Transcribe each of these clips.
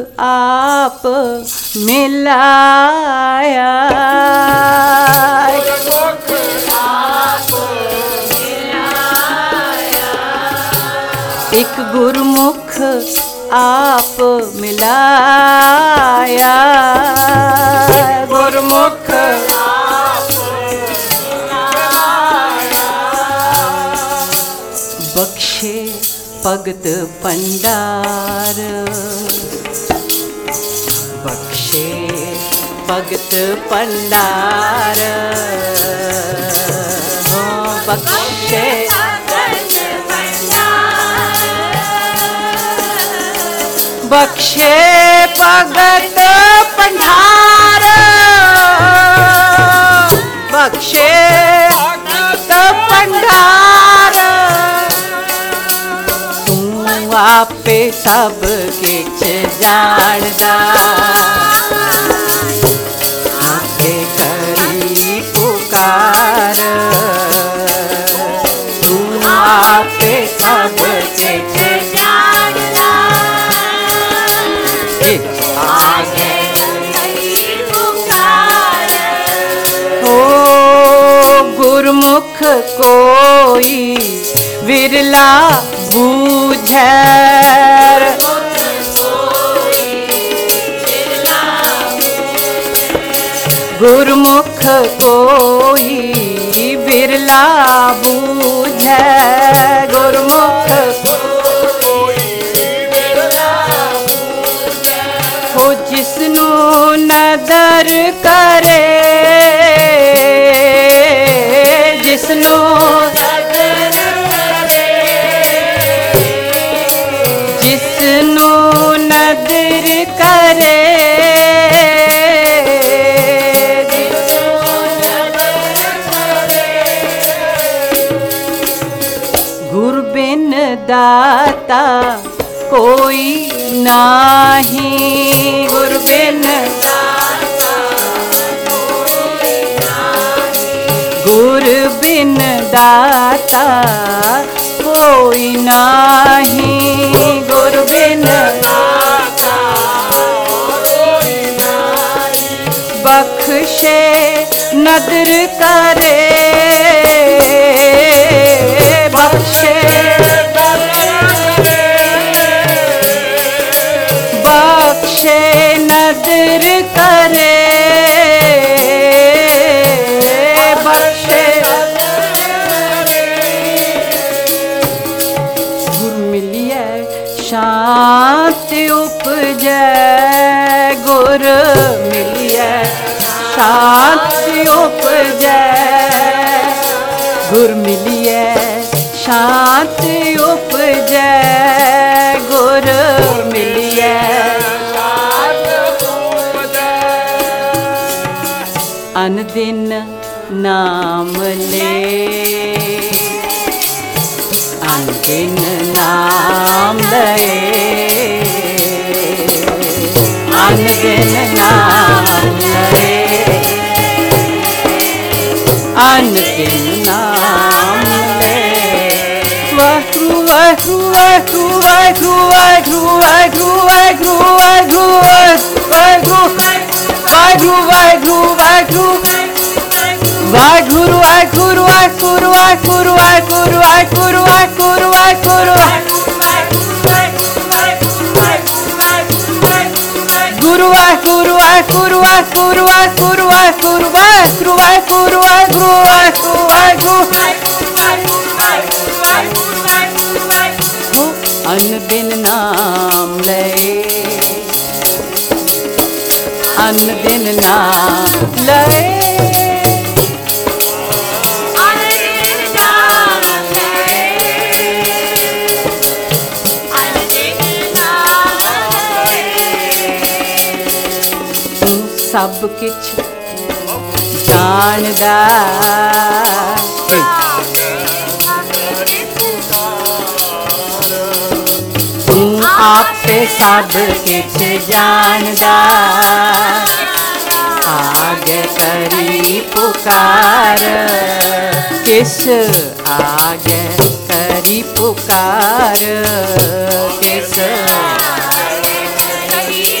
आप मिलाया। एक गुरमुख आप मिलाया, गुरमुख बख्शे भगत भंडार, बख्शे भगत भंडार, हो बख्शे बख्शे भगत भंडार, बख्शे भगत भंडार। तू आपे सब किछ जानदा, आपे करी पुकार। तू आपे सब किछ जानदा, आगे पुकार। ओ गुरमुख कोई विरला बूझै, गुरमुख कोई विरला बूझै, गुरमुख हो जिसनू नदर करे, जिसनू जिसनू नदर करे, गुर बिन दाता कोई नाही, गुर बिन गुर बिन दाता कोई नाही, गुर बिन बख्शे नदर करे, बख्शे बख्शे नदर करे, बख्शे गुर मिलिए शांति उपजै, गुर मिलिए शांति उपजै, गुर मिलिए शांति उपजै, गुर मिलिए अन दिन नाम ले, अन दिन नाम ले, अन दिन नाम ले, अन दिन नाम ले। वाहगुरु वाहगुरु वाहगुरु वाहगुरु वाहगुरु वाहगुरु वाहगुरु वाहगुरु वाहगुरु वाहगुरु वाहगुरु वाहगुरु वाहगुरु वाहगुरु वाहगुरु वाहगुरु वाहगुरु वाहगुरु वाहगुरु गुरु वाहगुरु वाहगुरु वाहगुरु वाहगुरु वाहगुरु वाहगुरु वाहगुरु वाहगुरु वाहगुरु अन दिन नाम ले, अन दिन नाम ले, सब किछ जानदा, तू आपे सब किछ जानदा, आगे करी पुकार, किस आगे करी पुकार, किस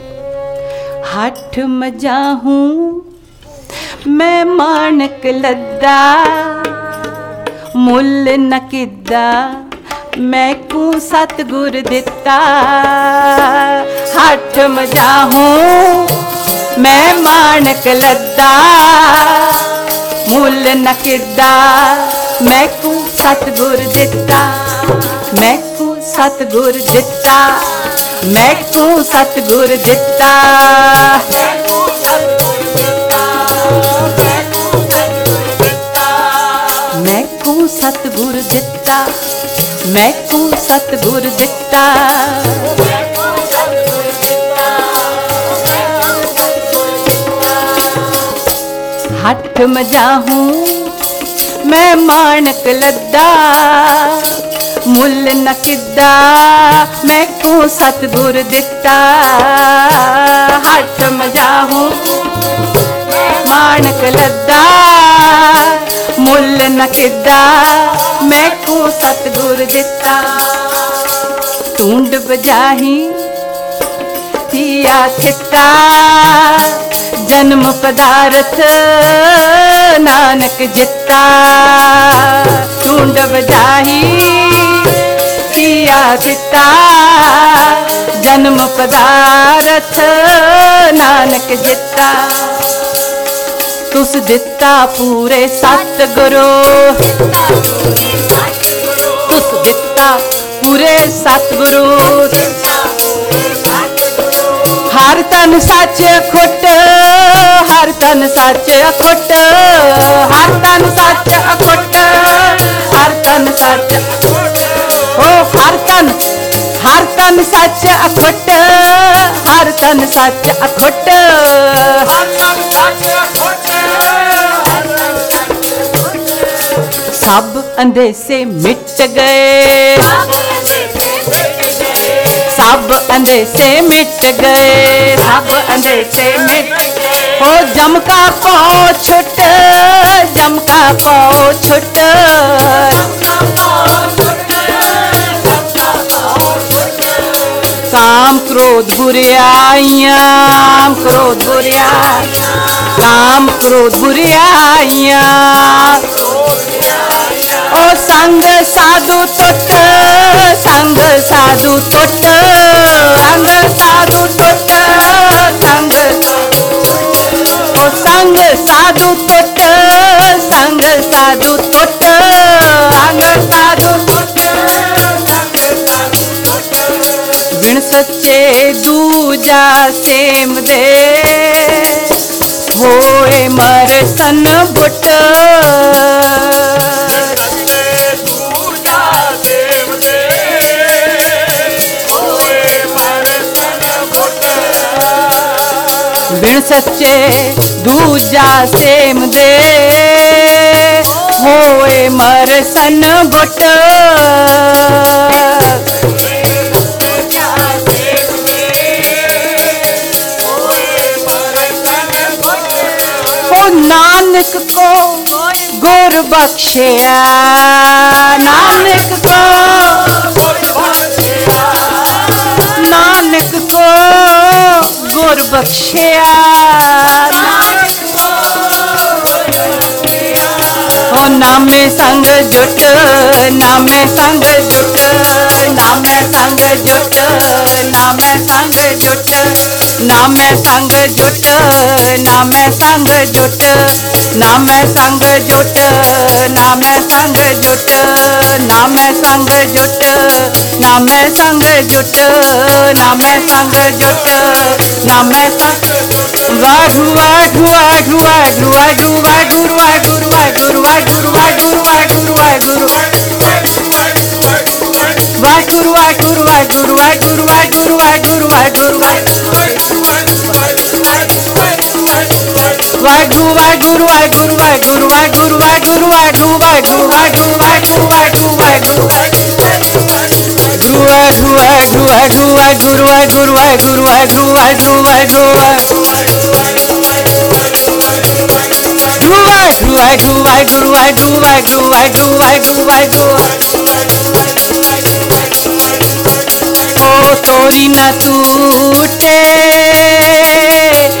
हठ मजा हूँ मैं माणक लद्दा, मुल न किदा मैं को सतगुर दिता। हठ मजा हूँ मैं माणक लद्दा, मुल न किदा मैं को सतगुर दिता। मैं को सतगुर दिता, मैं को सतगुर दिता। मैं को सतगुर दिता, मैं को सतगुर दिता। हठ मजा हूँ मैं माणक लद्दा, मुल न किदा मैं को सतगुर दिता। हठ मजा हूँ माणक लद्दा, मुल न किदा मैं को सतगुर दिता। टूंड बजाही थिया थिता, जन्म पदार्थ नानक जिता। टूंड बजाही थिया थिता, जन्म पदार्थ नानक जिता। तुस दिता पूरे सतगुरु, तुस दिता पूरे सतगुरु। हर तन सच अखुट, हर तन सच अखुट, हर तन सच अखुट, हर तन सच ओ हर तन सच अखुट, हर तन सच अखुट। सब अंधेसे मिट गए, सब अंधेसे मिट गए, सब अंधेसे मिट हो। जम का पाँव छुट, जम का पाँव छुट। काम क्रोध बुराइयां, काम क्रोध बुराइयां, काम क्रोध बुराइयां। ओ संग साधु टुट, संग साधु टुट, संग साधु टुट, संग ओ संग साधु टुट, संग साधु टुट, अंग साधु टुट। बिन सच्चे दूजा सेम दे, होए मर सन बुट। बिन सच्चे दूजा सेम दे, होए मर सन बुट। ओ नानक को गुर बख्शिया, नानक को, नानक को गुर बख्शिया। ओ नामे संग जुट, नामे संग जुट, नामे संग जुट, नामे संग जुट, नामे संग जुट, नामे संग जुट, नामे संग जुट, नामे संग जुट, नामे संग जुट, नामे संग जुट, नामे संग जुट, नामे संग। वाघु वाघु वाघु वाघु वाघु वाघु वाघु वाघु वाघु वाघु वाघु वाघु वाघुरु वाघुरु वाघुरु वाघुरु वाघुरु वाघुरु वाघुरु वाघु वाघुरु वाघुरु वाघुरु वाघुरु वाघुरु वाघु वाघु वाघु वाघु वाघु वाघु वाघु वाघु वाघु वाघुरु वाघुरु वाघुरु वाघु वाघु वाघु वाघु वाघुरु वाघु वाघु वाघु वाघु वाघु। ओ तोरी न टूटे